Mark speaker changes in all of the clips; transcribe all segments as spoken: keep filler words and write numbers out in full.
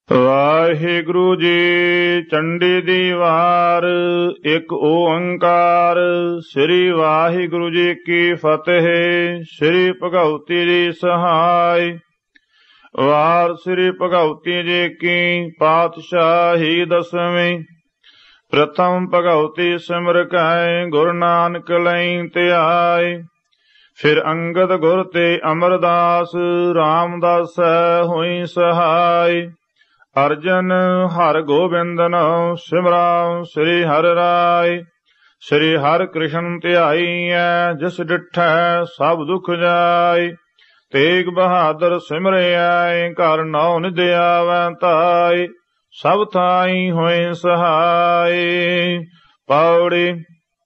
Speaker 1: ਵਾਹਿਗੁਰੂ ਜੀ। ਚੰਡੀ ਦੀ ਵਾਰ। ਇੱਕ ਓੰਕਾਰ। ਸ੍ਰੀ ਵਾਹਿਗੁਰੂ ਜੀ ਕੀ ਫਤਿਹ। ਸ੍ਰੀ ਭਗਉਤੀ ਜੀ ਸਹਾਇ। ਵਾਰ ਸ੍ਰੀ ਭਗਉਤੀ ਜੀ ਕੀ ਪਾਤਸ਼ਾਹੀ ਦਸਵੀਂ। ਪ੍ਰਥਮ ਭਗਉਤੀ ਸਿਮਰ ਕੈ ਗੁਰੂ ਨਾਨਕ ਲਈ ਧਿਆਇ। ਫਿਰ ਅੰਗਦ ਗੁਰ ਤੇ ਅਮਰਦਾਸ ਰਾਮਦਾਸ ਹੋਈ ਸਹਾਇ। ਅਰਜਨ ਹਰਿ ਗੋਬਿੰਦਨ ਸਿਮਰਾ ਸ੍ਰੀ ਹਰਿ ਰਾਇ। ਸ੍ਰੀ ਹਰਿ ਕ੍ਰਿਸ਼ਨ ਧਿਆਈਐ ਜਿਸ ਡਿਠੈ ਸਭ ਦੁਖ ਜਾਇ। ਤੇਗ ਬਹਾਦਰ ਸਿਮਰਿਐ ਘਰ ਨੌ ਨਿਧ ਆਵੈ ਧਾਇ। ਸਭ ਥਾਈ ਹੋਏ ਸਹਾਇ। ਪੌੜੀ।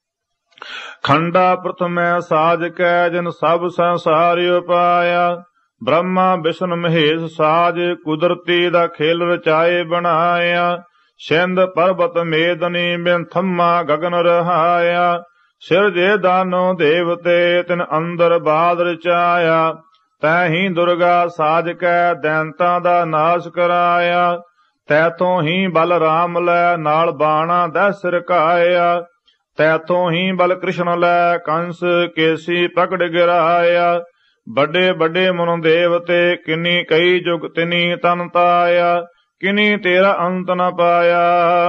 Speaker 1: ਖੰਡਾ ਪ੍ਰਥਮੈ ਸਾਜ ਕੈ ਜਿਨ ਸਭ ਸੰਸਾਰਿ ਉਪਾਇਆ। ਬ੍ਰਹਮਾ ਵਿਸ਼ਨ ਮਹੇਸ਼ ਸਾਜ ਕੁਦਰਤੀ ਦਾ ਖੇਲ ਰਚਾਏ ਬਣਾਇਆ। ਸਿੰਧ ਪਰਬਤ ਮੇਦਨੀ ਬਿਨ ਥੰਮਾ ਗਗਨ ਰਹਾਇਆ। ਸਿਰਜੇ ਦਾਨੋ ਦੇਵਤੇ ਤਿਨ ਅੰਦਰ ਬਾਦ ਰਚਾਇਆ। ਤੈਹੀਂ ਦੁਰਗਾ ਸਾਜ ਕੈ ਦੈਂਤਾਂ ਦਾ ਨਾਸ਼ ਕਰਾਇਆ। ਤੈਥੋਂ ਹੀ ਬਲ ਰਾਮ ਲੈ ਨਾਲ ਬਾਣਾ ਦਹਿ ਸਿਰਕਾਇਆ। ਤੈਥੋਂ ਹੀ ਬਲ ਕ੍ਰਿਸ਼ਨ ਲੈ ਕੰਸ ਕੇਸੀ ਪ੍ਰਗਟ ਗਿਰਾਇਆ। ਵੱਡੇ ਵੱਡੇ ਮਨੁ ਦੇਵਤੇ ਕਿੰਨੀ ਕਈ ਜੁਗ ਤਿਨੀ ਤਨ ਤਾਇਆ। ਕਿਨੀ ਤੇਰਾ ਅੰਤ ਨ ਪਾਇਆ।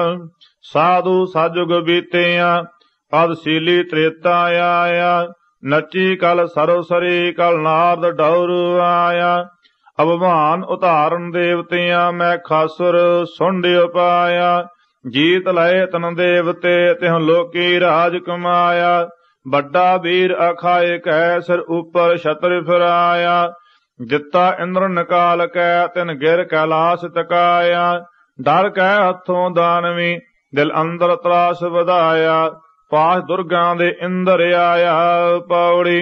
Speaker 1: ਸਾਧੂ ਸਾਜੁਗ ਬੀਤਿਆ ਪਦ ਸੀਲੀ ਤ੍ਰੇਤਾ ਆਇਆ। ਨੱਚੀ ਕਲ ਸਰਵਸਰੀ ਕਲ ਨਾਰਦ ਡੌਰੂ ਆਇਆ। ਅਭਿਮਾਨ ਉਤਾਰਨ ਦੇਵਤਿਆਂ ਮੈਂ ਖਾਸੁਰ ਸੁੰਡ ਉਪਾਇਆ। ਜੀਤ ਲਏ ਤਨ ਦੇਵਤੇ ਤਿਹੁ ਲੋਕੀ ਰਾਜ ਕਮਾਇਆ। ਵੱਡਾ ਵੀਰ ਅਖਾਏ ਕੈ ਸਿਰ ਉਪਰ ਛਤਰ ਫਿਰਾਇਆ। ਦਿੱਤਾ ਇੰਦਰ ਨਿਕਾਲ ਕੈ ਤਿਨ ਗਿਰ ਕੈਲਾਸ ਤਕਾਇਆ। ਡਰ ਕੈ ਹੱਥੋਂ ਦਾਨਵੀ ਦਿਲ ਅੰਦਰ ਤਰਾਸ ਵਧਾਇਆ। ਪਾਸ ਦੁਰਗਾਂ ਦੇ ਇੰਦਰ ਆਇਆ। ਪੌੜੀ।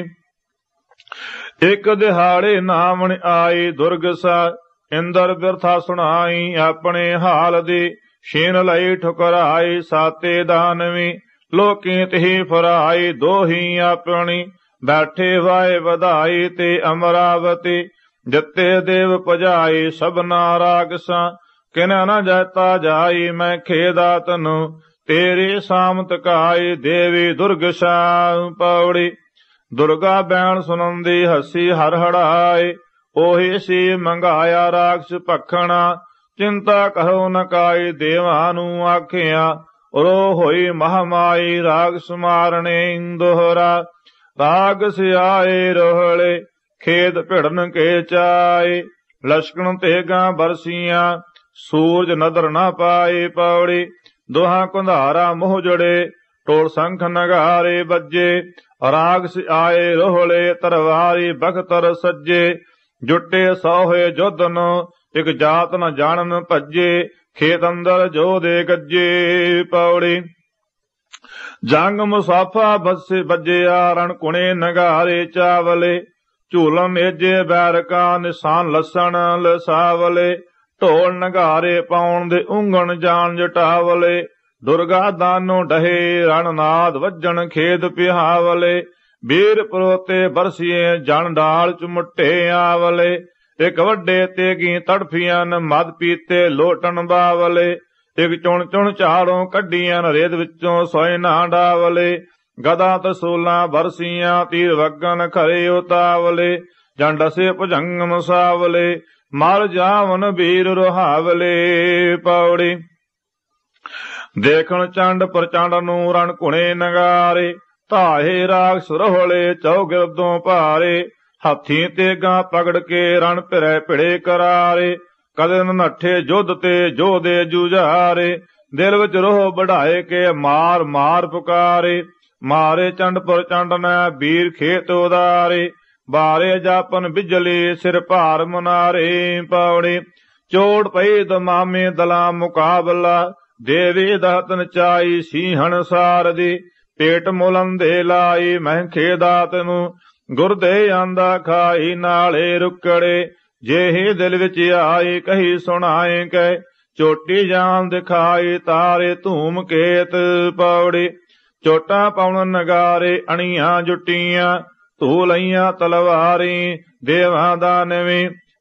Speaker 1: ਇੱਕ ਦਿਹਾੜੇ ਨਾਵਣ ਆਈ ਦੁਰਗਸਾ। ਇੰਦਰ ਬਿਰਥਾ ਸੁਣਾਈ ਆਪਣੇ ਹਾਲ ਦੀ। ਛੀਨ ਲਈ ਠੁਕਰਾਈ ਸਾਤੇ ਦਾਨਵੀ। ਲੋਕੀ ਤਹੀ ਫਰਾਈ ਦੋਹੀ ਆਪਣੀ। ਬੈਠੇ ਵਾਏ ਵਧਾਈ ਤੇ ਅਮਰਾਵਤੀ। ਜਿੱਤੇ ਦੇਵ ਭਜਾਈ ਸਭਨਾ ਰਾਗਸਾਂ। ਕਿਨ ਨ ਜੈਤਾ ਜਾਈ ਮੈਂ ਖੇਦਾ ਤਨੂੰ। ਤੇਰੀ ਸਾਮਤ ਕਾਈ ਦੇਵੀ ਦੁਰਗਸਾ। ਪੌੜੀ। ਦੁਰਗਾ ਬੈਣ ਸੁਨੰਦੀ ਹਸੀ ਹਰ ਹੜਾਏ। ਉਹੀ ਸੀ ਮੰਗਾਇਆ ਰਾਖਸ਼ ਭਖਣਾ। ਚਿੰਤਾ ਕਰੋ ਨ ਕਾਈ ਦੇਵਾਂ ਨੂੰ ਆਖਿਆ। ਰੋ ਹੋਈ ਮਹਾਮਾਈ ਰਾਗਸ ਮਾਰਣੇ ਦੋਹਰਾ। ਰਾਗਸ ਆਏ ਰੋਹਲੇ ਖੇਦ ਭਿੜਨ ਕੇ ਚਾਏ। ਲਸ਼ਕਣ ਤੇਗਾਂ ਬਰਸੀਆਂ ਸੂਰਜ ਨਦਰ ਨਾ ਪਾਏ। ਪੌੜੀ। ਦੋਹਾਂ ਕੁੰਧਾਰਾ ਮੋਹ ਜੜੇ ਟੋਲ ਸੰਖ ਨਗਾਰੇ ਬੱਜੇ। ਰਾਗਸ ਆਏ ਰੋਹਲੇ ਤਰਵਾਰੀ ਬਖਤਰ ਸੱਜੇ। ਜੁੱਟੇ ਸੋਹੇ ਜੁੱਧਨ ਇੱਕ ਜਾਤ ਨ ਜਾਣਨ ਭੱਜੇ। ਖੇਤ ਅੰਦਰ ਜੋ ਦੇ ਗੱਜੇ। ਪੌੜੀ। ਜੰਗ ਮੁਸਾਫਾ ਬੱਸੇ ਬੱਜਿਆ ਰਣ ਕੁਣੇ ਨਗਾਰੇ ਚਾਵਲੇ। ਝੂਲਨ ਮੇਜੇ ਬੈਰਕਾ ਨਿਸ਼ਾਨ ਲਸਣ ਲਸਾਵਲੇ। ਢੋਲ ਨਗਾਰੇ ਪਾਉਣ ਦੇ ਉਂਗਣ ਜਾਣ ਜਟਾਵਲੇ। ਦੁਰਗਾ ਦਾਨੋ ਡਹੇ ਰਣਨਾਦ ਵੱਜਣ ਖੇਦ ਪਿਹਾਵਲੇ। ਵੀਰ ਪਰੋਤੇ ਬਰਸੀਏ ਜਨ ਡਾਲ ਚੁਮਟੇ ਆਵਲੇ। ਇੱਕ ਵੱਡੇ ਤੇਗੀ ਤੜਫੀਆਂ ਮਦ ਪੀਤੇ ਲੋਟਣ ਬਾਵਲੇ। ਇੱਕ ਚੁਣ ਚੁਣ ਝਾੜੋਂ ਕੱਢੀਆਂ ਰੇਤ ਵਿੱਚੋਂ ਸੋਏ ਨਾ ਡਾਵਲੇ। ਗਦਾ ਤਸੂਲਾਂ ਬਰਸੀਆਂ ਤੀਰ ਵਗਨ ਖਰੇ ਉਤਾਵਲੇ। ਜਨ ਡਸੇ ਭੁਜੰਗ ਮਸਾਵਲੇ ਮਰ ਜਾਵਨ ਵੀਰ ਰੁਹਾਵਲੇ। ਪੌੜੀ। ਦੇਖਣ ਚੰਡ ਪ੍ਰਚੰਡ ਨੂੰ ਰਣ ਕੁਣੇ ਨਗਾਰੇ। ਧਾਹੇ ਰਾਖਸ ਰੋਹਲੇ ਚੌਗਿਰਦੋਂ ਭਾਰੇ। ਹਾਥੀ ਤੇਗਾਂ ਪਕੜ ਕੇ ਰਣ ਭਿਰੇ ਭਿੜੇ ਕਰਾਰੇ। ਕਦੇ ਨੱਠੇ ਜੁੱਧ ਤੇ ਜੋਧੇ ਜੁਝਾਰੇ। ਦਿਲ ਵਿੱਚ ਰੋਹ ਵਢਾਏ ਕੇ ਮਾਰ ਮਾਰ ਪੁਕਾਰੇ। ਮਾਰੇ ਚੰਡ ਪ੍ਰਚੰਡ ਨੇ ਵੀਰ ਖੇਤ ਉਦਾਰੇ। ਬਾਰੇ ਜਾਪਨ ਬਿਜਲੀ ਸਿਰ ਭਾਰ ਮੁਨਾਰੇ। ਪੌੜੀ। ਚੋੜ ਪਈ ਦਮਾਮੇ ਦਲਾ ਮੁਕਾਬਲਾ। ਦੇਵੀ ਦਾਤਨ ਚਾਈ ਸੀਹਣ ਸਾਰਦੀ। ਪੇਟ ਮੁਲੰਦੇ ਲਾਈ ਮੈਂ ਖੇਦਾਤ ਨੂੰ। ਗੁਰਦੇ ਆਂਦਾ ਖਾਈ ਨਾਲੇ ਰੁਕੜੇ। ਜਿਹੇ ਦਿਲ ਵਿੱਚ ਆਈ ਕਹੀ ਸੁਣਾਏ ਕੈ। ਚੋਟੀ ਜਾਨ ਦਿਖਾਈ ਤਾਰੇ ਧੂਮ ਕੇਤ। ਪੌੜੀ। ਚੋਟਾਂ ਪਾਉਣ ਨਗਾਰੇ ਅਣੀਆਂ ਜੁੱਟੀਆਂ। ਧੂ ਲਈਆਂ ਤਲਵਾਰੀ ਦੇਵਾਂ ਦਾਨਵੀ।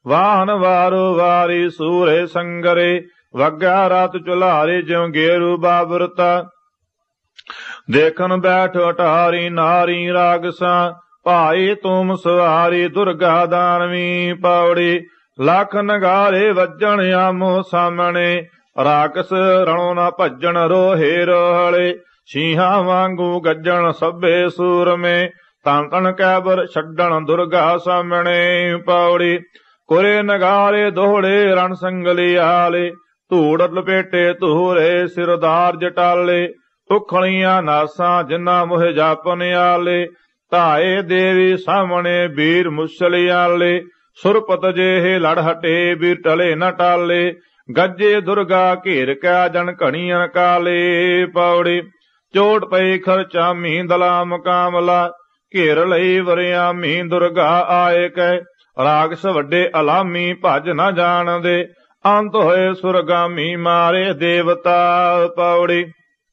Speaker 1: ਵਾਹਨ ਵਾਰੋ ਵਾਰੀ ਸੂਰੇ ਸੰਗਰੇ, ਵਗਿਆ ਰਾਤ ਚੁਲਾਰੇ ਜਿਉ ਗੇਰੂ ਬਾਬਰਤਾ। ਦੇਖਨ ਬੈਠ ਅਟਾਰੀ ਨਾਰੀ ਰਾਗਸਾ, ਭਾਈ ਤੂਮ ਸਵਾਰੀ ਦੁਰਗਾ ਦਾਨਵੀ ਪੌੜੀ। ਲੱਖ ਨਗਾਰੇ ਵੱਜਣ ਆਮੋ ਸਾਹਮਣੇ, ਰਾਕਸ ਰਣੋ ਨਾ ਭੱਜਣ ਰੋਹੇ ਰੋਹਲੇ। ਸ਼ੀਹਾਂ ਵਾਂਗੂ ਗੱਜਣ ਸਭੇ ਸੂਰਮੇ, ਤਨ ਤਨ ਕੈਬਰ ਛੱਡਣ ਦੁਰਗਾ ਸਾਹਮਣੇ ਪੌੜੀ। ਕੁਰੇ ਨਗਾਰੇ ਦੋਹੜੇ ਰਣ ਸੰਗਲੀਆਲੇ, ਧੂੜ ਲਪੇਟੇ ਧੂਰੇ ਸਿਰਦਾਰ ਜਟਾਲੇ। ਉਖਲੀਆਂ ਨਾਸਾਂ ਜਿੰਨਾ ਮੋਹ ਜਾਪਨ ਆਲੇ, ਧਾਏ ਦੇਵੀ ਸਾਹਮਣੇ ਵੀਰ ਮੁਸਲਿਆਲੇ। ਸੁਰਪਤ ਜਿਹੇ ਲੜ ਹਟੇ ਵੀਰ ਟਲੇ ਨ ਟਾਲੇ, ਗੱਜੇ ਦੁਰਗਾ ਘੇਰ ਕਾ ਜਨ ਘਣੀਆਂ ਕਾਲੇ ਪੌੜੀ। ਚੋਟ ਪਈ ਖਰਚਾਮੀ ਦਲਾ ਮੁਕਾਮਲਾ, ਘੇਰ ਲਈ ਵਰਿਆਮੀ ਦੁਰਗਾ ਆਏ ਕੈ। ਰਾਗਸ ਵੱਡੇ ਅਲਾਮੀ ਭਜ ਨ ਜਾਣਦੇ, ਅੰਤ ਹੋਏ ਸੁਰਗਾਮੀ ਮਾਰੇ ਦੇਵਤਾ ਪੌੜੀ।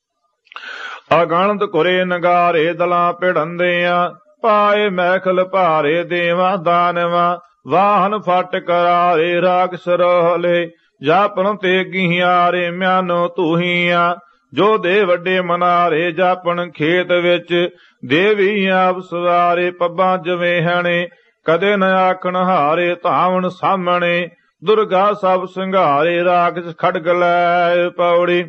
Speaker 1: ਅਗਣਤ ਕੁਰੇ ਨਗਾਰੇ ਦਲਾਂ ਭਿੜੰਦਿਆਂ, ਪਾਏ ਮਹਿਖਲ ਭਾਰੇ ਦੇਵਾ ਦਾਨਵਾ। ਵਾਹਨ ਫਟ ਕਰਾਰੇ ਰਾਗਸ ਰੋਹਲੇ, ਜਾਪਨ ਤੇ ਗਿਹਾਰੇ ਮਿਆਨੋ ਤੂਹੀਆਂ। ਜੋ ਦੇ ਵੱਡੇ ਮਨਾਰੇ ਜਾਪਨ ਖੇਤ ਵਿੱਚ, ਦੇਵੀ ਆਪ ਸਵਾਰੇ ਪੱਬਾਂ ਜਵੇਹਣੇ। ਕਦੇ ਨ ਆਖਣ ਹਾਰੇ ਧਾਵਣ ਸਾਹਮਣੇ, ਦੁਰਗਾ ਸਭ ਸੰਘਾਰੇ ਰਾਗਸ ਖੜਗ ਲੈ ਪੌੜੀ।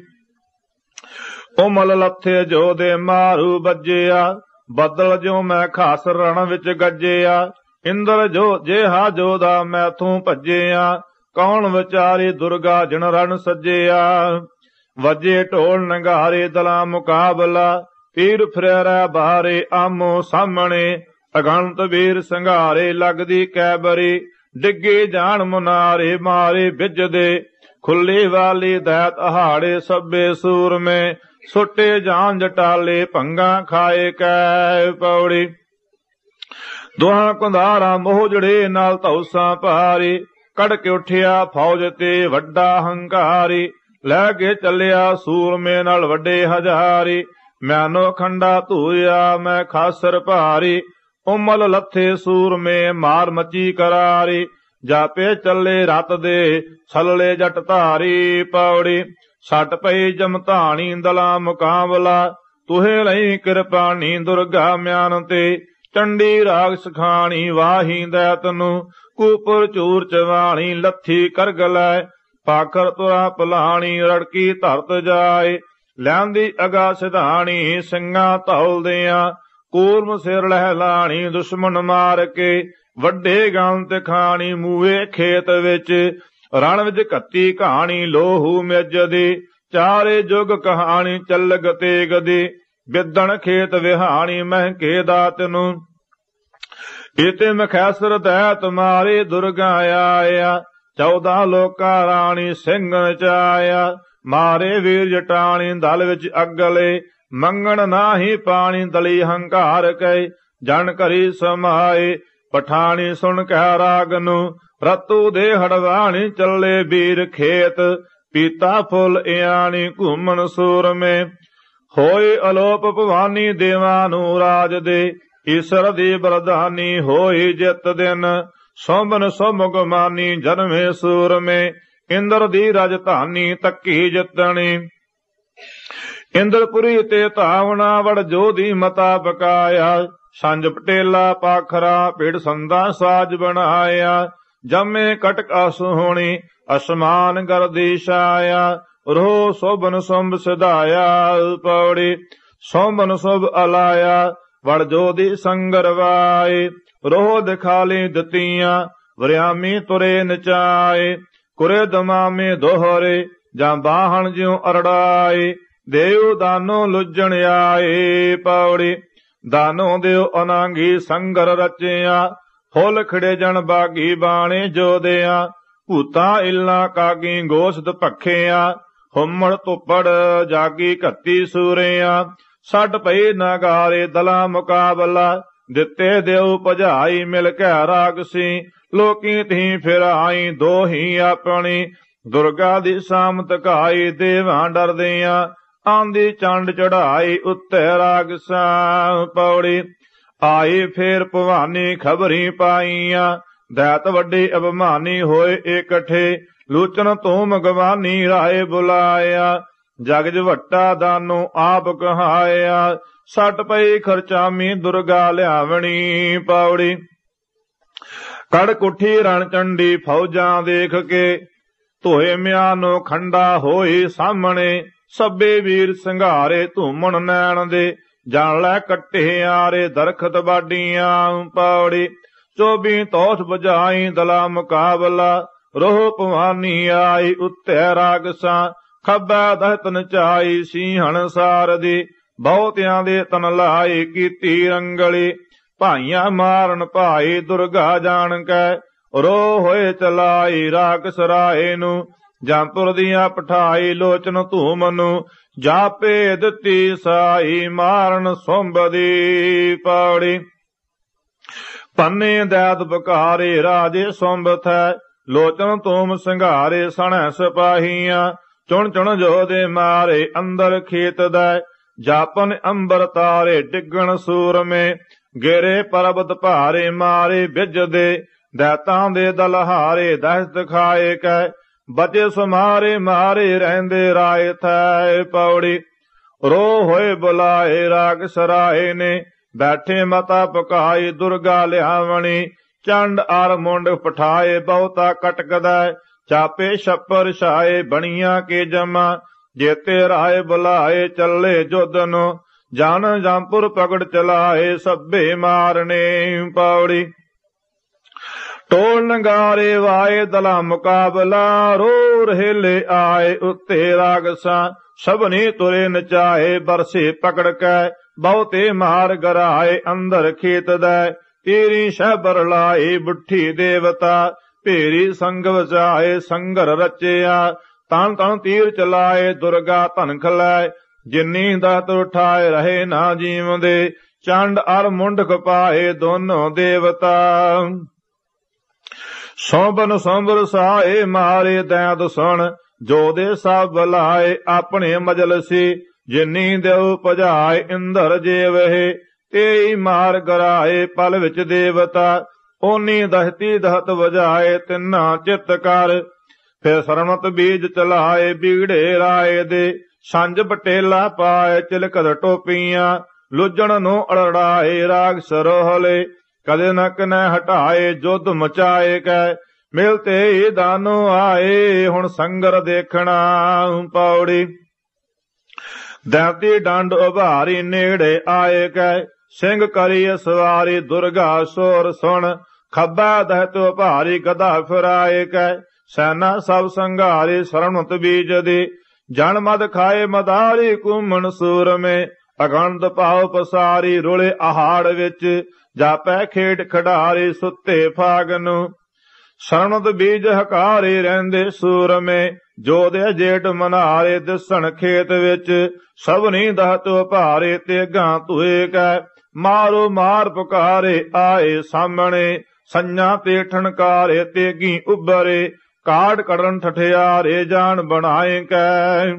Speaker 1: ਉਮਲ ਲੱਥੇ ਜੋ ਦੇ ਮਾਰੂ ਵੱਜਿਆ, ਬੱਦਲ ਜੋ ਮੈਂ ਖਾਸ ਰਣ ਵਿੱਚ ਗੱਜਿਆ। ਇੰਦਰ ਜੋ ਜਿਹਾ ਜੋ ਦਾ ਮੈਥੋਂ ਭੱਜਿਆ, ਕੌਣ ਵਿਚਾਰੇ ਦੁਰਗਾ ਜਨ ਰਣ ਸੱਜਿਆ। ਵੱਜੇ ਢੋਲ ਨਗਾਰੇ ਦਲਾਂ ਮੁਕਾਬਲਾ, ਪੀਰ ਫਿਰੈ ਬਾਰੇ ਆਮੋ ਸਾਹਮਣੇ। ਅਗਣਤ ਵੀਰ ਸੰਘਾਰੇ ਲੱਗਦੀ ਕੈਬਰੀ, ਡਿੱਗੇ ਜਾਣ ਮੁਨਾਰੇ ਮਾਰੇ ਵਿੱਜਦੇ। ਖੁੱਲੇ ਵਾਲੀ ਦੈਤ ਅਹਾੜੇ ਸਭੇ ਸੂਰਮੇ, ਸੁੱਟੇ ਜਾਨ ਜਟਾਲੇ ਭੰਗਾ ਖਾਏ ਕੈ ਪੌੜੀ। ਦੋਹਾਂ ਕੁੰਧਾਰਾਂ ਮੋਹਜੜੇ ਨਾਲ ਧੌਸਾਂ ਭਾਰੀ, ਕੜ ਕੇ ਉੱਠਿਆ ਫੌਜ ਤੇ ਵੱਡਾ ਹੰਕਾਰੀ। ਲੈ ਕੇ ਚੱਲਿਆ ਸੂਰਮੇ ਨਾਲ ਵੱਡੇ ਹਜ਼ਾਰੀ, ਮੈਨੋ ਖੰਡਾ ਧੂਇਆ ਮੈਂ ਖਾਸਰ ਭਾਰੀ। ਉਮਲ ਲੱਥੇ ਸੂਰਮੇ ਮਾਰ ਮਚੀ ਕਰਾਰੀ, ਜਾਪੇ ਚੱਲੇ ਰਤ ਦੇ ਛਲਲੇ ਜਟ ਧਾਰੀ ਪੌੜੀ। ਛੱਟ ਪਈ ਜਮਧਾਣੀ ਦਲਾ ਮੁਕਾਬਲਾ, ਤੁਹੇ ਲਈ ਕਿਰਪਾਣੀ ਦੁਰਗਾ ਮਿਆਨ ਤੇ। ਚੰਡੀ ਰਾਗ ਸਖਾਣੀ ਵਾਹੀ ਦੈਤ ਨੂੰ, ਕੂਪੁਰ ਚੂਰ ਚਵਾਣੀ ਲੱਥੀ ਕਰਗ ਲੈ। ਪਾਖਰ ਤੁਰਾ ਪਲਾਣੀ ਰੜਕੀ ਧਰਤ ਜਾਏ, ਲੈਂਦੀ ਅਗਾ ਸਿਧਾਣੀ ਸਿੰਘਾਂ ਧੌਲਦਿਆਂ। ਕੂਰਮ ਸਿਰ ਲਹਿਲਾਣੀ ਦੁਸ਼ਮਣ ਮਾਰ ਕੇ, ਵੱਡੇ ਗੰਤ ਖਾਣੀ ਮੂਏ ਖੇਤ ਵਿੱਚ। ਰਣ ਵਿੱਚ ਕੱਤੀ ਕਹਾਣੀ ਲੋਹੂ ਮਿੱਜਦੀ, ਚਾਰੇ ਜੁਗ ਕਹਾਣੀ ਚੱਲਗ ਤੇਗਦੀ। ਬਿੱਦਣ ਖੇਤ ਵਿਹਾਣੀ ਮਹਿਕੇ ਦਾਤ ਨੂੰ, ਇਤੇ ਮਖੈਸਰ ਦੈਤ ਮਾਰੇ ਦੁਰਗਾ ਆਇਆ। ਚੌਦਾਂ ਲੋਕਾਂ ਰਾਣੀ ਸਿੰਘ ਨਚਾਇਆ, ਮਾਰੇ ਵੀਰ ਜਟਾਣੀ ਦਲ ਵਿੱਚ ਅਗਲੇ। ਮੰਗਣ ਨਾਹੀ ਪਾਣੀ ਦਲੀ ਹੰਕਾਰ ਕੈ, ਜਨ ਕਰੀ ਸਮਾਏ। ਪਠਾਣੀ ਸੁਣ ਕਹਿ ਰਾਗ ਨੂੰ, ਰਤੂ ਦੇ ਹੜਵਾਣੀ ਚੱਲੇ ਵੀਰ ਖੇਤ। ਪੀਤਾ ਫੁੱਲ ਇਆਣੀ ਘੁੰਮਣ ਸੂਰਮੇ, ਹੋਏ ਅਲੋਪ ਭਵਾਨੀ ਦੇਵਾਂ ਨੂੰ ਰਾਜ ਦੇ। ਈਸ਼ਰ ਦੀ ਬਰਦਾਨੀ ਹੋਈ ਜਿਤ ਦਿਨ, ਸੋਭਨ ਸੁਮੁਗ ਮਾਨੀ ਜਨਮੇ ਸੂਰਮੇ। ਇੰਦਰ ਦੀ ਰਾਜਧਾਨੀ ਤੱਕੀ ਜਿੱਤਣੀ, ਇੰਦਰਪੁਰੀ ਤੇ ਧਾਵਣਾ ਵੜ ਜੋਧੀ ਮਤਾ ਬਕਾਇਆ। ਸੰਜ ਪਟੇਲਾ ਪਾਖਰਾ ਭਿੜ ਸੰਦਾ ਸਾਜ ਬਣਾਇਆ। ਜੰਮੇ ਕਟਕ ਅਸੋਹਣੀ ਅਸਮਾਨ ਗਰਦੀ ਛਾਇਆ। ਰੋ ਸੋਭਨ ਸੁੰਭ ਸਿਧਾਇਆ ਪੌੜੀ, ਸੋਭਨ ਸੁਭ ਅਲਾਇਆ। ਵੜ ਜੋਧੀ ਸੰਗਰਵਾਏ, ਰੋਹ ਦਿਖਾਲੀ ਦਿੱਤੀਆਂ। ਵਰਿਆਮੀ ਤੁਰੇ ਨਚਾਏ, ਕੁਰੇ ਦਮਾਮੇ ਦੋਹਰੇ। ਜਾਂ ਬਾਹਣ ਜਿਉ ਅਰੜਾਏ, ਦੇਉ ਦਾਨੋ ਲੁੱਜਣ ਆਏ ਪੌੜੀ। ਦਾਨੋ ਦਿਓ ਅਨਾਂਗੀ ਸੰਗਰ ਰਚਿਆ, ਫੁੱਲ ਖਿੜੇ ਜਨ ਬਾਗੀ ਬਾਣੇ ਜੋਦਿਆ। ਭੂਤਾਂ ਇਲਾਂ ਕਾਗੀ ਗੋਸ਼ਤ ਭਖਿਆ, ਹੁਮੜ ਧੁੱਪੜ ਜਾਗੀ ਘੱਤੀ ਸੂਰਿਆ। ਛੱਡ ਪਈ ਨਗਾਰੇ ਦਲਾ ਮੁਕਾਬਲਾ, ਦਿੱਤੇ ਦਿਓ ਭਜਾਈ ਮਿਲ ਕੇ ਰਾਗਸੀ। ਲੋਕੀ ਤੀ ਫਿਰਾਈ ਦੋਹੀ ਆਪਣੀ, ਦੁਰਗਾ ਦੀ ਸਾਮਤ ਕਾਈ ਦੇਵਾਂ ਡਰਦਿਆਂ। ਆਂਦੀ ਚੰਡ ਚੜਾਈ ਉੱਤੇ ਰਾਗਸਾਂ ਪੌੜੀ। ਆਈ ਫੇਰ ਭਵਾਨੀ ਖਬਰੀ ਪਾਈਆਂ, ਦੈਤ ਵੱਡੇ ਅਭਿਮਾਨੀ ਹੋਏ ਇਕੱਠੇ, ਲੂਚਨ ਧੂਮ ਗਵਾਨੀ ਰਾਏ ਬੁਲਾਇਆ, ਜਗਜ ਵੱਟਾ ਦਾਨੋ ਆਪ ਕਹਾਇਆ, ਸੱਟ ਪਈ ਖਰਚਾਮੀ ਦੁਰਗਾ ਲਿਆਵਣੀ। ਪੌੜੀ ਕੜਕੁੱਠੀ ਰਣ ਚੰਡੀ ਫੌਜਾਂ ਦੇਖ ਕੇ, ਧੋਏ ਮਿਆਨੋ ਖੰਡਾ ਹੋਈ ਸਾਹਮਣੇ, ਸਭੇ ਵੀਰ ਸੰਘਾਰੇ ਧੂਮਣ ਨੈਣ ਦੇ, ਜਾਣ ਲੈ ਕੱਟੇ ਆਰੇ ਦਰਖਤ ਬਾਡੀਆਂ। ਪੌੜੀ ਚੌਬੀ ਤੋਸ ਬੁਝਾਈ ਦਲਾ ਮੁਕਾਬਲਾ, ਰੋਹ ਭਵਾਨੀ ਆਈ ਉੱਤੇ ਰਾਗਸਾਂ, ਖੱਬਾ ਦਹਤ ਨਚਾਈ ਸੀਹਣ ਸਾਰਦੀ, ਬਹੁਤਿਆਂ ਦੇ ਤਨ ਲਾਈ ਕੀਤੀ ਰੰਗਲੀ, ਭਾਈਆਂ ਮਾਰਨ ਭਾਈ ਦੁਰਗਾ ਜਾਣ ਕੈ, ਰੋ ਹੋਏ ਚਲਾਈ ਰਾਖਸ ਰਾਏ ਨੂੰ, ਜੰਪੁਰ ਦੀਆਂ ਪਠਾਈ ਲੋਚਨ ਧੂਮ ਨੂੰ, ਜਾਪੇ ਦਿੱਤੀ ਸਾਈ ਮਾਰਨ ਸੁੰਭਦੀ। ਪੌੜੀ ਪੰਨੇ ਦੈਤ ਬਕਾਰੇ ਰਾਜੇ ਸੁੰਭ ਥੈ, ਲੋਚਨ ਧੂਮ ਸੰਘਾਰੇ ਸਣੈ ਸਿਪਾਹੀਆਂ, ਚੁਣ ਚੁਣ ਜੋਧੇ ਮਾਰੇ ਅੰਦਰ ਖੇਤ ਦੈ, ਜਾਪਨ ਅੰਬਰ ਤਾਰੇ ਡਿੱਗਣ ਸੂਰਮੇ, ਗੇਰੇ ਪਰਬਤ ਭਾਰੇ ਮਾਰੇ ਬਿਜਦੇ, ਦੈਤਾਂ ਦੇ ਦਲ ਹਾਰੇ ਦਹਿਸ਼ਤ ਖਾਏ ਕੈ, ਬਚੇ ਸੁਮਾਰੇ ਮਾਰੇ ਰਹਿੰਦੇ ਰਾਏ ਥੈ। ਪੌੜੀ ਰੋ ਹੋਏ ਬੁਲਾਏ ਰਾਗ ਸਰਾਏ ਨੇ, ਬੈਠੇ ਮਤਾ ਪਕਾਈ ਦੁਰਗਾ ਲਿਆਵਣੀ, ਚੰਡ ਅਰ ਮੁੰਡ ਪਠਾਏ ਬਹੁਤਾ ਕਟਕਦਾ, ਚਾਪੇ ਛੱਪਰ ਛਾਏ ਬਣੀਆਂ ਕੇ ਜਮਾ, ਜੇਤੇ ਰਾਏ ਬੁਲਾਏ ਚੱਲੇ ਜੁੱਧ ਨੂੰ, ਜਾਨ ਜੰਪੁਰ ਪਗੜ ਚਲਾਏ ਸਭੇ ਮਾਰਨੇ। ਪੌੜੀ ਟੋਲ ਨਗਾਰੇ ਵਾਏ ਦਲਾ ਮੁਕਾਬਲਾ, ਰੋ ਰਹੇਲੇ ਆਏ ਉੱਤੇ ਰਾਗਸਾਂ, ਸਭਨੀ ਤੁਰੇ ਨਚਾਏ ਬਰਸੇ ਪਕੜ ਕੈ, ਬਹੁਤੇ ਮਾਰ ਗਰਾਏ ਅੰਦਰ ਖੇਤ ਦੈ, ਤੇਰੀ ਸ਼ਹਿਬਰ ਲਾਏ ਬੁੱਠੀ ਦੇਵਤਾ, ਭੇਰੀ ਸੰਗ ਵਜਾਏ ਸੰਗਰ ਰਚਿਆ, ਤਨ ਤਨ ਤੀਰ ਚਲਾਏ ਦੁਰਗਾ ਧਨ ਖਲਾਏ, ਜਿਨੀ ਦਾਤ ਉਠਾਏ ਰਹੇ ਨਾ ਜੀਵਦੇ, ਚੰਡ ਅਰ ਮੁੰਡ ਖਪਾਏ ਦੋਨੋਂ ਦੇਵਤਾ। ਸੋਬਨ ਸੰਬਰ ਸਾਏ ਮਾਰੇ ਦੈਤ ਸੁਣ, ਜੋਦੇ ਸਭ ਬੁਲਾਏ ਆਪਣੇ ਮਜਲਸੀ, ਜਿਨੀ ਦਿਉ ਭਜਾਏ ਇੰਦਰ ਜੇਵਹਿ, ਤੇਈ ਮਾਰ ਗਰਾਏ ਪਲ ਵਿੱਚ ਦੇਵਤਾ, ਓਨੀ ਦਹਤੀ ਦਹਤ ਵਜਾਏ ਤਿੰਨਾ ਚਿੱਤ ਕਰ, ਫਿਰ ਸਰਮਤ ਬੀਜ ਚਲਾਏ ਬੀੜੇ ਰਾਏ ਦੇ, ਸੰਜ ਬਟੇਲਾ ਪਾਏ ਚਿਲਕਦ ਟੋਪੀਆਂ, ਲੁੱਜਣ ਨੂੰ ਅੜੜਾਏ ਰਾਗ ਸਰੋਹਲੇ, ਕਦੇ ਨਕ ਨ ਹਟਾਏ ਜੁੱਧ ਮਚਾਏ ਕੈ, ਮਿਲਤੇ ਹੀ ਦਾਨੋ ਆਏ ਹੁਣ ਸੰਗਰ ਦੇਖਣਾ। ਪੌੜੀ ਦੈਤੀ ਡੰਡ ਉਭਾਰੀ ਨੇੜੇ ਆਏ ਕੈ, ਸਿੰਘ ਕਰੀ ਸਵਾਰੀ ਦੁਰਗਾ ਸੋਰ ਸੁਣ, ਖੱਬਾ ਦਹਿਤ ਉਭਾਰੀ ਗਦਾ ਫਿਰਾਏ ਕੈ, ਸੈਨਾ ਸਭ ਸੰਘਾਰੇ ਸਰਣਤ ਬੀਜ ਦੇ, ਜਨ ਮਦ ਖਾਏ ਮਦਾਰੀ ਘੁੰਮਣ ਸੂਰਮੇ, ਅਗੰਧ ਭਾਵ ਪਸਾਰੀ ਰੁਲੇ ਆਹਾੜ ਵਿੱਚ, ਜਾਪੈ ਖੇਡ ਖਿਡਾਰੀ ਸੁੱਤੇ ਫਾਗ ਨੂੰ, ਸਰਣਤ ਬੀਜ ਹਕਾਰੇ ਰਹਿੰਦੇ ਸੂਰਮੇ, ਜੋਦੇ ਜੇਠ ਮਨਾਰੇ ਦਿਸਣ ਖੇਤ ਵਿੱਚ, ਸਭਨੀ ਦਹਤ ਭਾਰੇ ਤੇਗਾਂ ਧੂਏ ਕੈ, ਮਾਰੋ ਮਾਰ ਪੁਕਾਰੇ ਆਏ ਸਾਹਮਣੇ, ਸੰඥਾ ਤੇ ਠਣਕਾਰੇ ਤੇਗੀ ਉੱਭਰੇ, ਕਾੜ ਕੜਨ ਠਠਿਆਰੇ ਜਾਣ ਬਣਾਏ ਕੈ,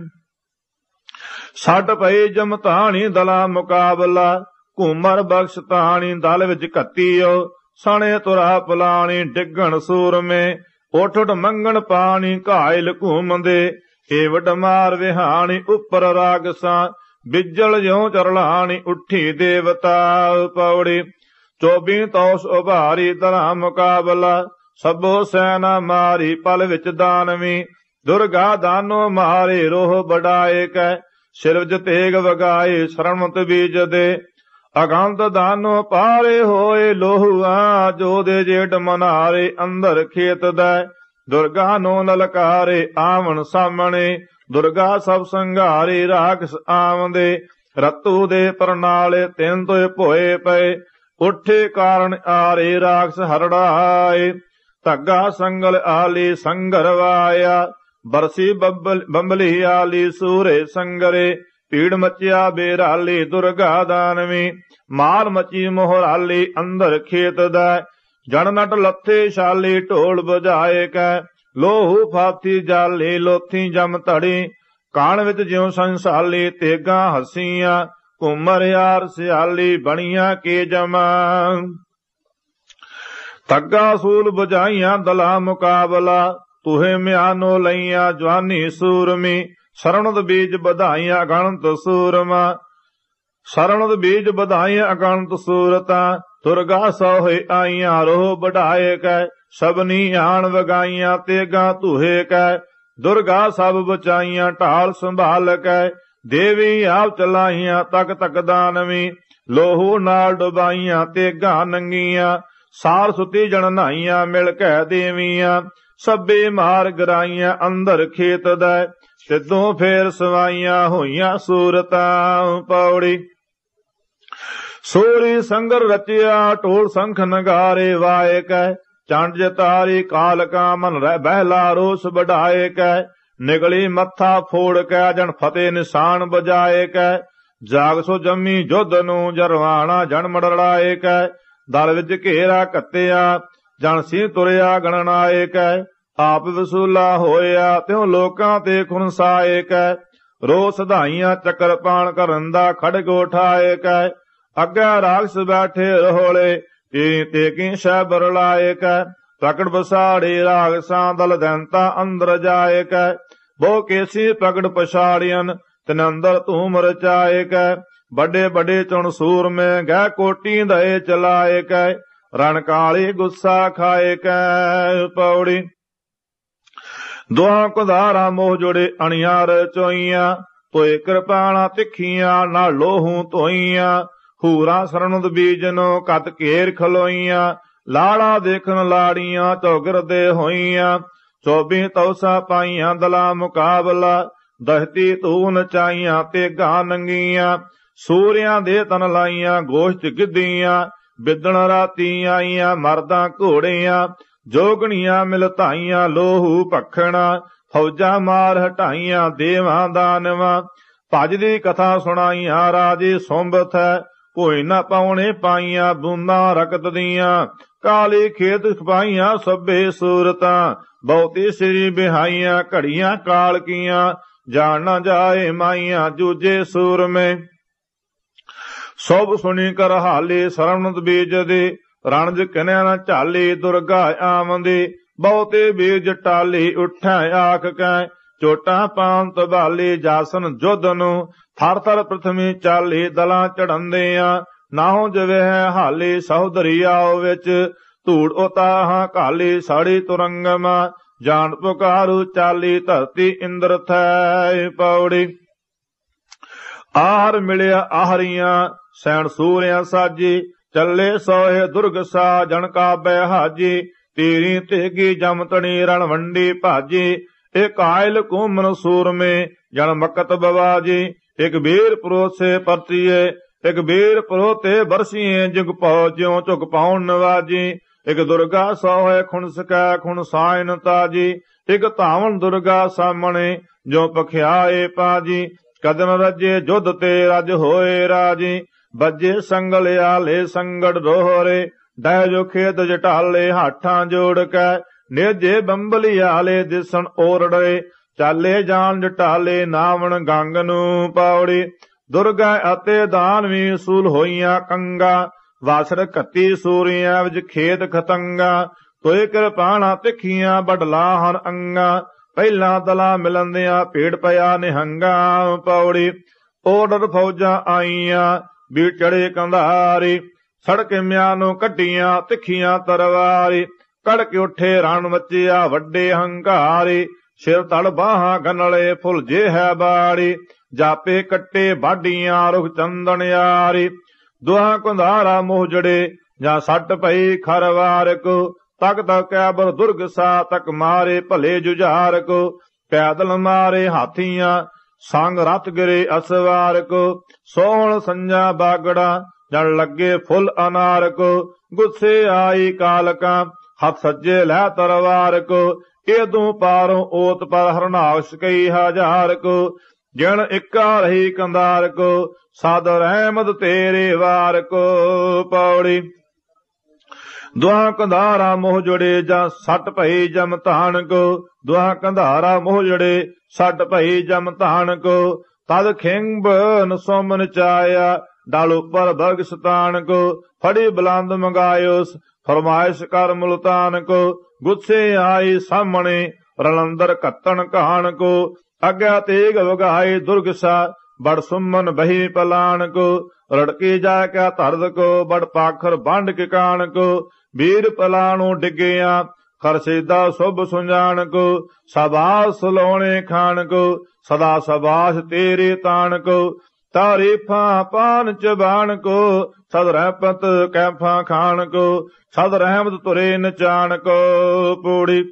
Speaker 1: ਛੱਡ ਪਈ ਜਮਤਾਣੀ ਦਲਾ ਮੁਕਾਬਲਾ, ਘੂਮਰ ਬਖਸ਼ ਤਾਣੀ ਦਲ ਵਿੱਚ ਘੱਤੀਓ, ਸਣੇ ਤੁਰਾ ਪਲਾਣੀ ਡਿੱਗਣ ਸੂਰਮੇ, ਉੱਠ ਉੱਠ ਮੰਗਣ ਪਾਣੀ ਘਾਇਲ ਘੂਮਦੇ, ਏਵਡ ਮਾਰ ਵਿਹਾਣੀ ਉੱਪਰ ਰਾਗਸਾਂ, ਬਿਜਲ ਜਿਉ ਚਰਲਾਣੀ ਉੱਠੀ ਦੇਵਤਾ। ਪੌੜੀ ਚੌਬੀ ਤੋਸ ਉਭਾਰੀ ਦਲਾ ਮੁਕਾਬਲਾ, ਸਭੋ ਸੈਨਾ ਮਾਰੀ ਪਲ ਵਿੱਚ ਦਾਨਵੀ, ਦੁਰਗਾ ਦਾਨੋ ਮਾਰੇ ਰੋਹ ਬੜਾਏ ਕੈ, ਸਿਰਜ ਤੇਗ ਵਗਾਏ ਸਰਮਤ ਬੀਜ ਦੇ, ਅਗੰਤ ਦਾਨੋ ਪਾਰੇ ਹੋਏ ਲੋਹੁਆ, ਜੋਦੇ ਜੇਠ ਮਨਾਰੇ ਅੰਦਰ ਖੇਤ ਦੈ, ਦੁਰਗਾ ਨੋ ਲਲਕਾਰੇ ਆਵਣ ਸਾਹਮਣੇ, ਦੁਰਗਾ ਸਭ ਸੰਘਾਰੇ ਰਾਖਸ ਆਵੰਦੇ, ਰਤੂ ਦੇ ਪਰਨਾਲੇ ਤਿੰਨ ਤੋਏ ਭੋਏ ਪਏ, ਉੱਠੇ ਕਾਰਨ ਆਰੇ ਰਾਖਸ ਹਰੜਾਏ, ਧੱਗਾ ਸੰਗਲ ਆਲੀ ਸੰਗਰ ਵਾਇਆ, ਬਰਸੀ ਬੰਬਲੀ ਆਲੀ ਸੂਰੇ ਸੰਗਰੇ, ਭੀੜ ਮਚਿਆ ਬੇਰਾਲੀ ਦੁਰਗਾ ਦਾਨਵੀ, ਮਾਰ ਮਚੀ ਮੋਹਰਾਲੀ ਅੰਦਰ ਖੇਤ ਦਾ, ਜਣ ਨਟ ਲੱਥੇ ਛਾਲੀ ਢੋਲ ਬਜਾਏ ਕੈ, ਲੋਹੂ ਫਾਤੀ ਜਾਲੀ ਲੋਥੀ ਜਮ ਧੜੀ, ਕਾਣ ਵਿੱਚ ਜਿਉ ਸੰਸਾਲੀ ਤੇਗਾਂ ਹਸੀਆਂ, ਘੁੰਮਰ ਯਾਰ ਸਿਆਲੀ ਬਣੀਆਂ ਕੇ ਜਮਾ। ਧੱਗਾ ਸੂਲ ਬੁਝਾਈਆਂ ਦਲਾ ਮੁਕਾਬਲਾ, ਤੁਹੇ ਮਿਆਨੋ ਲਈਆਂ ਜਵਾਨੀ ਸੂਰਮੀ। ਸਰਣਦ ਬੀਜ ਵਧਾਈਆਂ ਅਗਣਤ ਸੂਰਮਾ, ਸਰਣਦ ਬੀਜ ਵਧਾਈਆਂ ਅਗਣਤ ਸੂਰਤਾਂ। ਦੁਰਗਾ ਸੋਹੇ ਆਈਆਂ ਰੋਹ ਵਢਾਏ ਕੈ, ਸਭਨੀ ਆਣ ਵਗਾਈਆਂ ਤੇਗਾ ਧੂਹੇ ਕੈ। ਦੁਰਗਾ ਸਭ ਬਚਾਈਆਂ ਢਾਲ ਸੰਭਾਲ ਕੈ, ਦੇਵੀ ਆਪ ਚਲਾਈਆਂ ਤਕ ਤਕ ਦਾਨਵੀ। ਲੋਹੂ ਨਾਲ ਡੁਬਾਈਆਂ ਤੇਗਾ ਨੰਗੀਆਂ, ਸਾਰ ਸੁਤੀ ਜਣ ਨਾਈਆਂ ਮਿਲ ਕੈ ਦੇਵੀਆਂ। ਸਭੇ ਮਾਰ ਗਰਾਈਆਂ ਅੰਦਰ ਖੇਤ ਦੈ, ਸਿੱਧੋਂ ਫੇਰ ਸਵਾਈਆਂ ਹੋਈਆਂ ਸੂਰਤਾਂ। ਪੌੜੀ ਸੋਰੀ ਸੰਗਰ ਰਚਿਆ ਢੋਲ ਸੰਖ ਨਗਾਰੇ ਵਾਏ ਕੈ, ਚੰਡ ਜਤਾਰੀ ਕਾਲ ਕਾ ਮਨ ਰਹਿ ਬਹਿਲਾ ਰੋਸ ਵਢਾਏ ਕੈ। ਨਿਗਲੀ ਮੱਥਾ ਫੋੜ ਕੈ ਜਣ ਫਤਿਹ ਨਿਸ਼ਾਨ ਬਜਾਏ ਕੈ, ਜਾਗ ਸੋ ਜੰਮੀ ਜੁੱਧ ਨੂੰ ਜਰਵਾਣਾ ਜਣ ਮੜੜਾਏ ਕੈ। ਦਲ ਵਿੱਚ ਘੇਰਾ ਕੱਤਿਆ ਜਣ ਸੀ ਤੁਰਿਆ ਗਣਨਾਏ ਕੈ, ਆਪ ਵਸੂਲਾ ਹੋਇਆ ਤਿਉ ਲੋਕਾਂ ਤੇ ਖੁਨਸਾਏ ਕੈ। ਰੋ ਸਧਾਈਆਂ ਚੱਕਰ ਪਾਣ ਕਰਨ ਦਾ ਖੜਗ ਉਠਾਏ ਕੈ, ਅੱਗੇ ਰਾਖਸ ਬੈਠੇ ਰੋਲੇ ਤੇ ਤੇ ਕੀ ਸ਼ੈ ਬਰਲਾਏ ਕੈ। ਪ੍ਰਗਟ ਬਸਾੜੀ ਰਾਗਸਾਂ ਦਲ ਦੈਂਤਾ ਅੰਦਰ ਜਾਏ ਕੈ, ਬਹੁ ਕੇਸੀ ਪ੍ਰਗਟ ਪਛਾੜੀਆਂ ਤਿਨ ਅੰਦਰ ਧੂਮ ਰਚਾਏ ਕੈ। ਵੱਡੇ ਵੱਡੇ ਚੁਣ ਸੂਰਮੇ ਗਹਿ ਕੋਟੀ ਦਏ ਚਲਾਏ ਕੈ, ਰਣ ਕਾਲੀ ਗੁੱਸਾ ਖਾਏ ਕੈ। ਪੌੜੀ ਦੁਆ ਕੁਧਾਰਾ ਮੋਹ ਜੋੜੇ ਅਣਿਆਰ ਚੋਈਆਂ, ਤੋਏ ਕਿਰਪਾਣਾ ਤਿੱਖੀਆਂ ਨਾਲ ਲੋਹੂ ਧੋਈਆਂ। ਹੂਰਾ ਸਰਣਦ ਬੀਜਨੋ ਕਤ ਘੇਰ ਖਲੋਈਆਂ, ਲਾੜਾ ਦੇਖਣ ਲਾੜੀਆਂ ਚੌਗਿਰਦੇ ਹੋਈਆਂ। ਚੌਬੀ ਤੌਸਾ ਪਾਈਆਂ ਦਲਾ ਮੁਕਾਬਲਾ, ਦਹਤੀ ਧੂ ਨਚਾਈਆਂ ਤੇਗਾ ਨੰਗੀਆਂ। ਸੂਰਿਆਂ ਦੇ ਤਨ ਲਾਈਆਂ ਗੋਸ਼ਟ ਗਿੱਧੀਆਂ, ਬਿੱਦਣ ਰਾਤੀ ਆਈਆਂ ਮਰਦਾਂ ਘੋੜੀਆਂ। ਜੋਗਣੀਆਂ ਮਿਲ ਧਾਈਆਂ ਲੋਹੂ ਭਖਣਾ, ਫੌਜਾਂ ਮਾਰ ਹਟਾਈਆਂ ਦੇਵਾਂ ਦਾਨਵਾਂ। ਭਜ ਦੀ ਕਥਾ ਸੁਣਾਈਆਂ ਰਾਜੇ ਸੁੰਬਤ ਹੈ, ਕੋਈ ਨਾ ਪਾਉਣੇ ਪਾਈਆਂ ਬੂੰਦਾਂ ਰਕਤ ਦੀਆਂ। ਕਾਲੀ ਖੇਤ ਖਪਾਈਆਂ ਸਭੇ ਸੂਰਤਾਂ, ਬਹੁਤੀ ਸ੍ਰੀ ਬਿਹਾਈਆਂ ਘੜੀਆਂ ਕਾਲ ਕੀਆਂ। ਜਾਣ ਨਾ ਜਾਏ ਮਾਈਆਂ ਜੂਜੇ ਸੂਰਮੇ, ਸਭ ਸੁਣੀ ਕਰ ਹਾਲੇ ਸਰਣਦ ਬੀਜ ਦੇ। ਰਣਜ ਕਿਨਿਆ ਨਾ ਝਾਲੀ ਦੁਰਗਾ ਆਵੰਦੀ, ਬਹੁਤੇ ਬੀਜ ਟਾਲੀ ਉੱਠੈ ਆਖ ਕੈ। ਚੋਟਾਂ ਪਾਂਤ ਬਾਲੀ ਜਾਸਨ ਜੁੱਧ ਨੂੰ, ਥਰ ਥਰ ਪ੍ਰਥਮੀ ਚਾਲੀ ਦਲਾਂ ਚੜੰਦਿਆਂ। ਨਾਹੋ ਜਵੇ ਹਾਲੀ ਸਹੁਦਰੀ ਆਓ ਵਿੱਚ, ਧੂੜ ਉਤਾਹਾਂ ਕਾਲੀ ਸਾੜੀ ਤੁਰੰਗਮਾ। ਜਾਣ ਪੁਕਾਰੂ ਚਾਲੀ ਧਰਤੀ ਇੰਦਰ ਥੈ। ਪੌੜੀ ਆਹਰ ਮਿਲਿਆ ਆਹਰੀਆਂ ਸੈਣ ਸੂਰਿਆਂ ਸਾਜੀ, ਚੱਲੇ ਸੋਹੇ ਦੁਰਗ ਸਾ ਜਣ ਕਾਬੈ ਹਾਜੀ। ਤੀਰੀ ਤੇਗੀ ਜਮਤਣੀ ਰਣ ਵੰਡੀ ਭਾਜੀ, ਇੱਕ ਆਇਲ ਘੂਮਨ ਸੂਰਮੇ ਜਣ ਮਕਤ ਬਵਾਜੀ। ਇੱਕ ਬੀਰ ਪਰੋਸੇ ਪਰਤੀਏ, ਇੱਕ ਬੀਰ ਪਰੋਤੇ ਬਰਸੀਏ। ਜੁਗ ਪਾਉ ਜਿਉ ਝੁਕ ਪਾਉਣ ਨਵਾਜੀ, ਇੱਕ ਦੁਰਗਾ ਸੋਹੇ ਖੁਣ ਸਕੈ ਖੁਣ ਸਾਇਨ ਤਾਜੀ। ਇੱਕ ਧਾਵਨ ਦੁਰਗਾ ਸਾਹਮਣੇ ਜੋ ਪਖਿਆਏ ਪਾਜੀ, ਕਦਨ ਰਜੇ ਜੁੱਧ ਤੇ ਰਜ ਹੋਏ ਰਾਜੀ। ਬੱਜੇ ਸੰਗਲ ਆਲੇ ਸੰਗੜ ਰੋਹਰੇ, ਡੈ ਜੋ ਖੇਤ ਜਟਾਲੇ ਹਾਠਾਂ ਜੋੜ ਕੈ। ਨੇਜੇ ਬੰਬਲੀ ਆਲੇ ਦਿਸਣ ਓਰੜੇ, ਚਾਲੇ ਜਾਣ ਜਟਾਲੇ ਨਾਵਣ ਗੰਗ ਨੂੰ। ਪੌੜੀ ਦੁਰਗਾ ਅਤੇ ਦਾਨਵੀ ਸੂਲ ਹੋਈਆਂ ਕੰਗਾ, ਵਾਸਰ ਕੱਤੀ ਸੂਰੀਆਂ ਵਿੱਚ ਖੇਤ ਖਤੰਗਾ। ਤੋਏ ਕਿਰਪਾਣਾ ਤਿੱਖੀਆਂ ਬਡਲਾ ਹਨ ਅੰਗਾ, ਪਹਿਲਾਂ ਦਲਾ ਮਿਲੰਦਿਆਂ ਭੀੜ ਪਿਆ ਨਿਹੰਗਾ। ਪੌੜੀ ਓਡਰ ਫੌਜਾਂ ਆਈਆਂ ਵੀ ਚੜੇ ਕੰਧਾਰੀ, ਸੜਕ ਮਿਆਨੋਂ ਕੱਢੀਆਂ ਤਿੱਖੀਆਂ ਤਰਵਾਰੀ। ਕੜਕ ਉੱਠੇ ਰਣ ਮੱਚਿਆ ਵੱਡੇ ਹੰਕਾਰੀ, ਸਿਰ ਤਲ ਬਾਹਾਂ ਗਨਲੇ ਫੁੱਲ ਜੇ ਹੈ ਬਾੜੀ। ਜਾਪੇ ਕੱਟੇ ਬਾਡੀਆਂ ਰੁਖ ਚੰਦਨ ਯਾਰੀ, ਦੁਆ ਕੁੰਧਾਰਾ ਮੋਹ ਜੜੇ ਜਾਂ ਸੱਟ ਪਈ ਖਰਵਾਰ ਕੋ। ਤਕ ਤਕ ਕੈਬਰ ਦੁਰਗ ਸਾ ਤਕ ਮਾਰੇ ਭਲੇ ਜੁਝਾਰ ਕੋ। ਪੈਦਲ ਮਾਰੇ ਹਾਥੀਆਂ ਸੰਗ ਰਥ ਗਿਰੇ ਅਸਵਾਰ ਕੋ। ਸੋਹਣ ਸੰਜਾ ਬਾਗੜਾ ਜਣ ਲੱਗੇ ਫੁੱਲ ਅਨਾਰ ਕੋ। ਗੁੱਸੇ ਆਈ ਕਾਲਕਾਂ ਹੱਥ ਸੱਜੇ ਲੈ ਤਰਵਾਰ ਕੋ। ਏਦੋਂ ਪਾਰੋਂ ਓਤ ਪਰ ਹਰਨਾਸ਼ ਕਈ ਹਜ਼ਾਰ ਕੋ। ਜਣ ਇੱਕਾ ਰਹੀ ਕੰਧਾਰ ਕੋ, ਸਾਦ ਰਹਿਮਤ ਤੇਰੇ ਵਾਰ ਕੋ। ਪੌੜੀ ਦੁਆ ਕੰਧਾਰਾ ਮੋਹ ਜੜੇ ਜਾਂ ਸੱਟ ਭਈ ਜਮ ਧਾਨ ਕੋ। ਦੁਆ ਕੰਧਾਰਾ ਮੋਹ ਜੜੇ ਸੱਟ ਭਈ ਜਮ ਧਾਨ ਕੋ। ਤਦ ਖਿੰਬ ਨਸੋਮ ਨਚਾਇਆ ਡਾਲ ਉੱਪਰ ਬਰਗ ਸਤਾਨ ਕੋ। ਫੜੀ ਬੁਲੰਦ ਮੰਗਾਇਓ ਫਰਮਾਇਸ਼ ਕਰ ਮੁਲਤਾਨ ਕੋ। ਗੁੱਸੇ ਆਈ ਸਾਹਮਣੇ ਰਲੰਦਰ ਘੱਤਣ ਕਹਾਣ ਕੋ। ਅੱਗਾ ਤੇਗ ਵਗਾਏ ਦੁਰਗਸਾ ਬੜ ਸੁਮਨ ਬਹੀ ਪਲਾਨ ਕੋ। ਰੜਕੀ ਜਾ ਕੇ ਧਰਦ ਕੋ ਬੜ ਪਾਖਰ ਬੰਡ ਕੇ ਕਾਣ ਕੋ। ਵੀਰ ਪਲਾਣੂ ਡਿੱਗਿਆ ਖਰਸੇਦਾ ਸੁਭ ਸੁੰਜਾਨ ਕੋ। ਸਬਾਸ ਲੋਣੇ ਖਾਣ ਕੋ ਸਦਾ ਸਬਾਸ ਤੇਰੇ ਤਾਣ ਕੋ। ਤਾਰੀਫਾਂ ਪਾਨ ਚਬਾਣ ਕੋ ਸਦ ਰਹਿਪਤ ਕੈਫਾਂ ਖਾਣ ਕੋ। ਸਦ ਰਹਿਮਤ ਤੁਰੇ ਨਚਾਣ ਕੋ। ਪੂੜੀ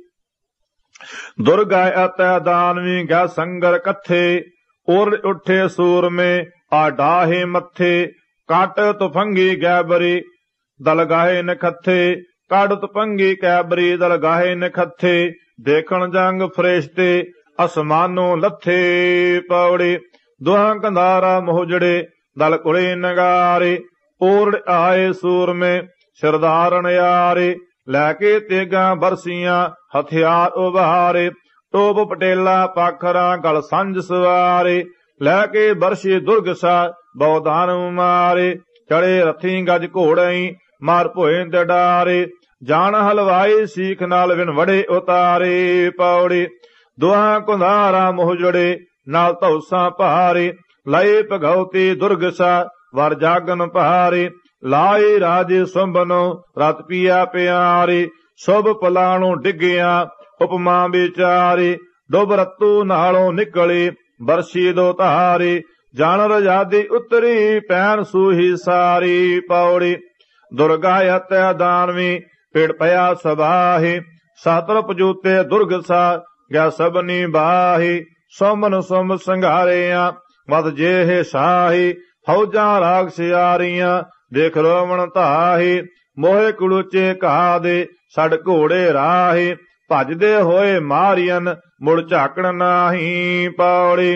Speaker 1: ਦੁਰਗਾ ਅਤੈ ਦਾਨਵੀ ਗੈ ਸੰਗਰ ਕੱਥੇ। ਉਰ ਉੱਠੇ ਸੂਰਮੇ ਆ ਡਾਹੇ ਮੱਥੇ। ਕੱਟ ਤੁਫੰਗੀ ਗੈਬਰੀ ਦਲ ਗਾਹੇ ਨਖੱਥੇ। ਕੱਢ ਤੁਫੰਗੀ ਕੈਬਰੀ ਦਲ ਗਾਹੇ ਨਖੱਥੇ। ਦੇਖਣ ਜੰਗ ਫਰੇਸ਼ਤੇ ਅਸਮਾਨੋਂ ਲੱਥੇ। ਪੌੜੀ ਦੁਹਾਂ ਕੰਧਾਰਾ ਮੋਜੜੇ ਦਲ ਕੁੜੇ ਨਗਾਰੇ। ਓਰੜ ਆਏ ਸੂਰਮੇ ਸਿਰਦਾਰਨ ਯਾਰੇ। ਲੈ ਕੇ ਤੇਗਾਂ ਬਰਸੀਆਂ ਹਥਿਆਰ ਉਭਾਰੇ। ਟੋਪ ਪਟੇਲਾ ਪਾਖਰਾਂ ਗਲ ਸੰਜ ਸਵਾਰੇ। ਲੈ ਕੇ ਬਰਸ਼ੀ ਦੁਰਗਸਾ ਬਹੁਦਾਨ ਮਾਰੇ। ਚੜੇ ਰਥੀ ਗਜ ਘੋੜਈ ਮਾਰ ਭੋਏ ਤੇ ਡਾਰੇ। ਜਾਣ ਹਲਵਾਈ ਸੀਖ ਨਾਲ ਵਿਨ ਵੜੇ ਉਤਾਰੇ। ਪੌੜੀ ਦੁਹਾਂ ਕੁੰਧਾਰਾ ਮੋਜੜੇ ਨਾਲ ਧੌਸਾਂ ਭਾਰੇ। ਲਏ ਭਗਉਤੀ ਦੁਰਗਸਾ ਵਰ ਜਾਗਨ ਭਾਰੇ। ਲਾਏ ਰਾਜੇ ਸੁੰਭਨੋ ਰਤ ਪੀਆ ਪਿਆਰੇ। ਸੁਭ ਪਲਾਣੋਂ ਡਿੱਗਿਆ ਉਪਮਾ ਵਿਚਾਰੇ। ਡੁੱਬ ਰਤੂ ਨਾਲੋਂ ਨਿਕਲੇ ਬਰਸ਼ੀ ਦੋ ਧਾਰੇ। ਜਾਣ ਰਜਾਦੀ ਉਤਰੀ ਪੈਣ ਸੂਹੀ ਸਾਰੀ। ਪੌੜੀ ਦੁਰਗਾ ਅਤੈ ਦਾਨਵੀ ਪੇੜ ਪਿਆ ਸਬਾਹੇ। ਸਾਤਰ ਪਜੂਤੇ ਦੁਰਗਸਾ ਗਿਆ ਸਭਨੀ ਬਾਹੀ। ਸੋਮਨ ਸੁਮ ਸੰਘਾਰਿਆ ਮਦ ਜੇਹ ਸਾਹੀ। ਫੌਜਾਂ ਰਾਗ ਸਿਆਰੀਆਂ ਦੇਖ ਰੋਵਣ ਧਾਹੀ। ਮੋਹੇ ਕੁਲੂਚੇ ਘਾ ਦੇ ਛੜ ਘੋੜੇ ਰਾਹੀ। ਭਜਦੇ ਹੋਏ ਮਾਰੀਅਨ ਮੁੜ ਝਾਕਣ ਨਾਹੀ। ਪੌੜੀ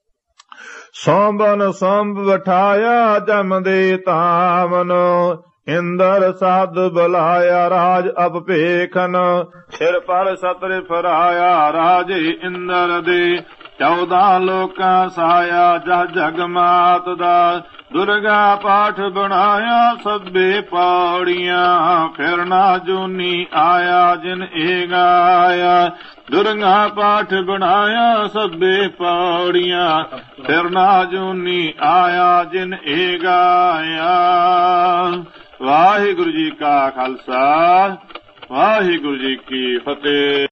Speaker 1: ਸੋਂਬਨ ਸੋਂਬ ਬਿਠਾਇਆ ਜਮਦੇ ਤਾਮਨੋ। ਇੰਦਰ ਸਾਧ ਬੁਲਾਇਆ ਰਾਜ ਅਬ ਭੇਖਨ। ਸਿਰ ਪਰ ਸਤਰ ਫਰਾਇਆ ਰਾਜੇ ਇੰਦਰ ਦੇ। ਚੌਦਾਂ ਲੋਕਾਂ ਸਾਇਆ ਜਹ ਜਗ ਮਾਤ ਦਾ। ਦੁਰਗਾ ਪਾਠ ਬਣਾਇਆ ਸਭੇ ਪੌੜੀਆਂ। ਫਿਰ ਨਾ ਜੂਨੀ ਆਇਆ ਜਿਨ ਏ ਗਾਇਆ। ਦੁਰਗਾ ਪਾਠ ਬਣਾਇਆ ਸਭੇ ਪੌੜੀਆਂ। ਫਿਰ ਨਾ ਜੂਨੀ ਆਇਆ ਜਿਨ ਏ ਗਾਇਆ। ਵਾਹਿਗੁਰੂ ਜੀ ਕਾ ਖਾਲਸਾ ਵਾਹਿਗੁਰੂ ਜੀ ਕੀ ਫਤਿਹ।